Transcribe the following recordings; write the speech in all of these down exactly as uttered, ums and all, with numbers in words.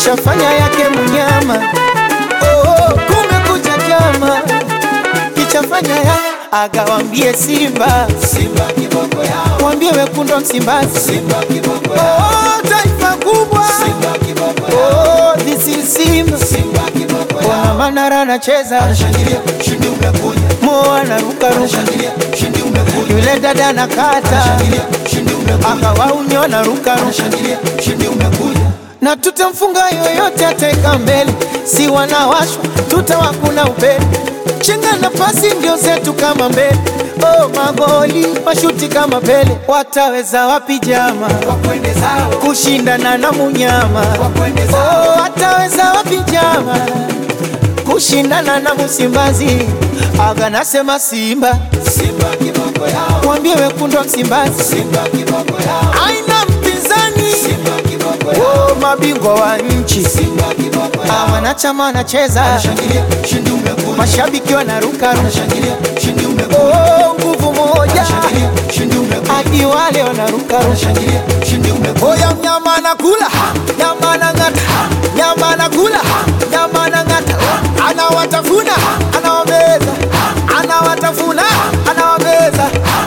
kishafanya yake mnyama. Oh, kumekucha chama kichafanya ya agawambie Simba, Simba kiboko yao, wambie wekundu Msimbazi, Simba kiboko yao, oh taifa kubwa, Simba kiboko yao, oh this is Simba, Simba kiboko yao. Wana Manara anacheza, anashangilia ushindi umekuja, Mo anaruka ruka, anashangilia ushindi umekuja, yule dada anakata, anashangilia ushindi umekuja, akawaunyo anaruka ruka, anashangilia ushindi umekuja. na tutamfunga yoyote ateka mbele, si wanawashwa tutawakuna upele, chenga na pasi ndio zetu kama mbele. Oh magoli mashuti kama Pele, wataweza wapi jama wakwende zao kushindana na munyama? wakwende zao, Oh wataweza wapi jama kushindana na Msimbazi? Aga nasema Simba, Simba kiboko yao, wambie wekundu Msimbazi, Simba kiboko yao, aina mpinzani, Simba kiboko yao, oh mabingwa wa nchi, Simba kiboko yao, wanachama wanacheza, anashangilia ushindi umekuja, mashabiki wanaruka, anashangilia ushindi umekuja, oh nguvu moja, anashangilia ushindi umekuja, hadi wale wanaruka, anashangilia ushindi umekuja. oya mnyama anakula, nyama anang'ata, nyama anakula, nyama anang'ata, anawatafuna, anawameza, anawatafuna, anawameza.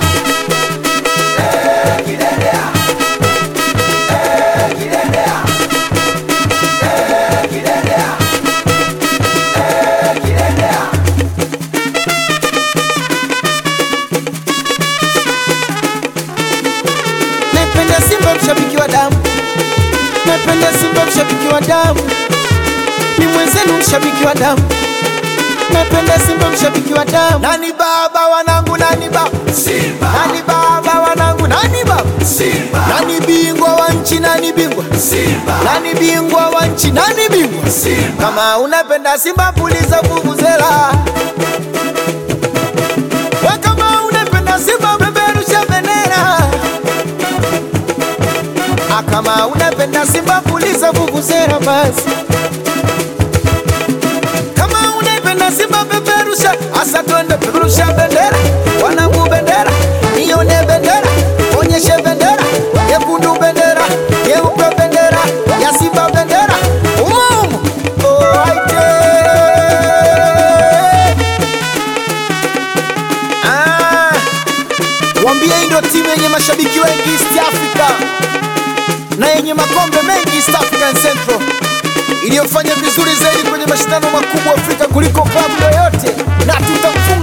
Napenda Simba mshabiki wa damu, napenda Simba mshabiki wa damu, ni mwenzenu mshabiki wa damu, napenda Simba mshabiki wa damu. Nani baba wanangu, nani baba Simba, nani baba wanangu, nani baba Simba, nani bingwa wa nchi, nani bingwa Simba, nani bingwa wa nchi, nani bingwa? Simba. Kama unapenda Simba puliza vuvuzela, we kama unapenda Simba beberusha bendera, kama unapenda Simba puliza vuvuzela basi, kama unapenda Simba beberusha, asa twende peperusha bendera, wanangu bendera, nione bendera, onyeshe bendera, nyekundu bendera, nyeupe bendera, ya Simba bendera, umumu oh aite. Ah, wambie hii ndio timu yenye mashabiki wengi East Africa na yenye makombe mengi East African Central, iliyofanya vizuri zaidi kwenye mashindano makubwa Afrika kuliko klabu yoyote, na tutamfunga